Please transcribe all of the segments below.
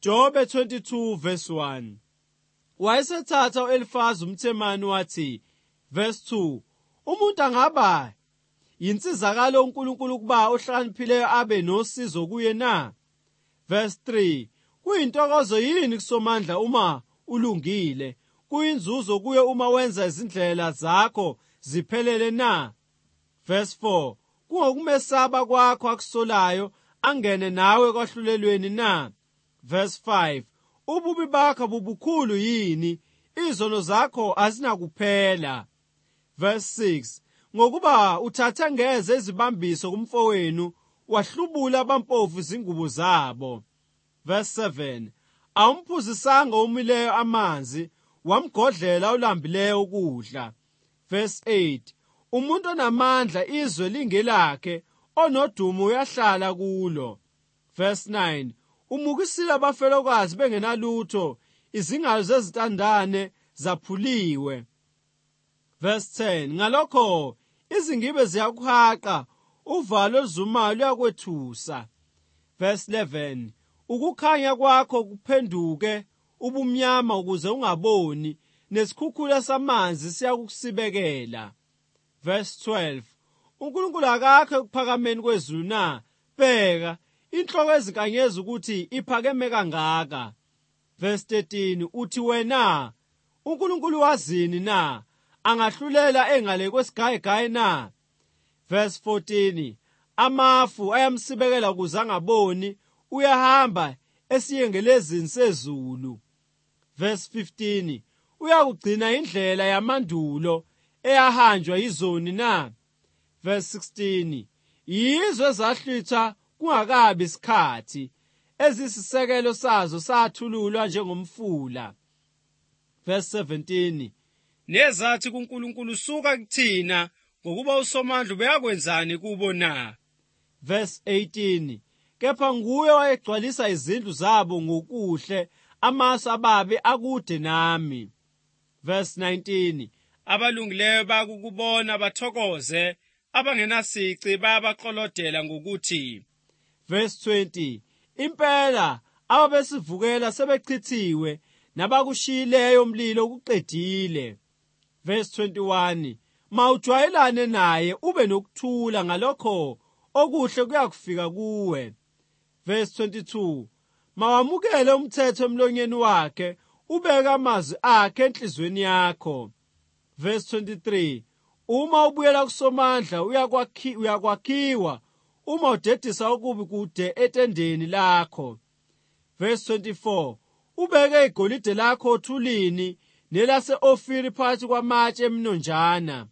Jobe 22 verse 1. Wayesethatha u-Elifazi umThemani wathi, verse 2, umuntu angaba yinsizakalo uNkulunkulu kuba ohlakaniphileyo abe nosizo kuye na? Verse 3, kuyintokozo yini kuSomandla uma ulungile, kuyinzuzo kuye uma wenza izindlela zakho ziphelele na? Verse 4, kungokumesaba kwakho akusolayo angene nawe kwahlulelweni na? Verse 5, ububi bakho bubukhulu yini, izono zakho azinakuphela. Verse 6, ngokuba uthathe ngeze izibambiso kumfowenu, wahlubula abampofu izingubo zabo. Verse 7, awumphuzisanga omileyo amanzi, wamgodlela olambileyo ukudla. Verse 8, umuntu onamandla izwe lingelakhe, onodumo uyahlala kulo. Verse 9, umukisile abafelokazi bengenalutho, izingalo zezintandane zaphuliwe. Verse 10, ngalokho izingibe ziyakuhaqa, uvalo oluzumayo luyakwethusa. Verse 11, ukukhanya kwakho kuphenduke ubumnyama ukuze ungaboni, nesikhukhula samanzi siyakusibekela. Verse 12, uNkulunkulu akakho ekuphakameni kwezulu na? Bheka, inhloko ezinkanyezi ukuthi iphakeme kangaka. Verse 13, uthi wena, uNkulunkulu wazini na? Angahlulela engale kwesigayigayi na? Verse 14, amafu ayamsibekela ukuze angaboni, uyahamba esiyengelezini sezulu. Verse 15, uyakugcina indlela yamandulo eyahanjwa yizoni na? Verse 16, yizwe zahlwitha kungakabi isikhathi, ezisisekelo sazo sathululwa njengomfula. Verse 17, nezathi kuNkulunkulu suka kuthina, ngokuba uSomandla ubeyakwenzani kubo na? Verse 18, kepha nguye wayegcwalisa izindlu zabo ngokuhle, amasu ababi akude nami. Verse 19, abalungileyo bakukubona bathokoze, abangenasici bayabaxolodela ngokuthi. Verse 20, impela ababesivukela sebechithiwe, nabakushiyileyo umlilo ukuqedile. Verse 21, mawujwayelane naye ube nokuthula, ngalokho okuhle kuyakufika kuwe. Verse 22, mawamukele umthetho emlonyeni wakhe, ubeke amazwi akhe enhlizweni yakho. Verse 23, uma ubuyela kuSomandla uyakwakhiwa, uma udedisa okubi kude etendeni lakho. Verse 24, ubeke igolide lakho othulini, nelase-Ofiri phakathi kwamatshe eminonjana.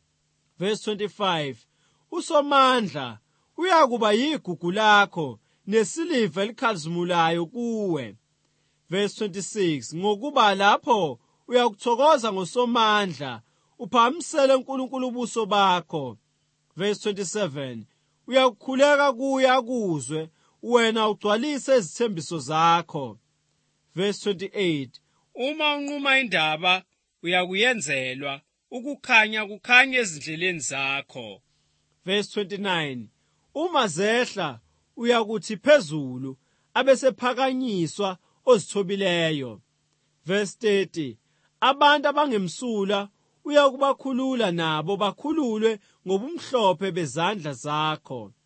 Verse 25, uSomandla uyakuba yigugu lakho, nesiliva elikhazimulayo kuwe. Verse 26, ngokuba lapho uyakuthokoza ngoSomandla, uphakamisele uNkulunkulu ubuso bakho. Verse 27, uyakukhuleka kuye akuzwe, wena ugcwalise izithembiso zakho. Verse 28, uma unquma indaba uyakuyenzelwa, ukukhanya kukhanye ezindleleni zakho. Verse 29, uma zehla uyakuthi phezulu, abesephakanyiswa ozithobileyo. Verse 30, abantu abangemsula uyakubakhulula nabo bakhululwe ngobumhlophe bezandla zakho.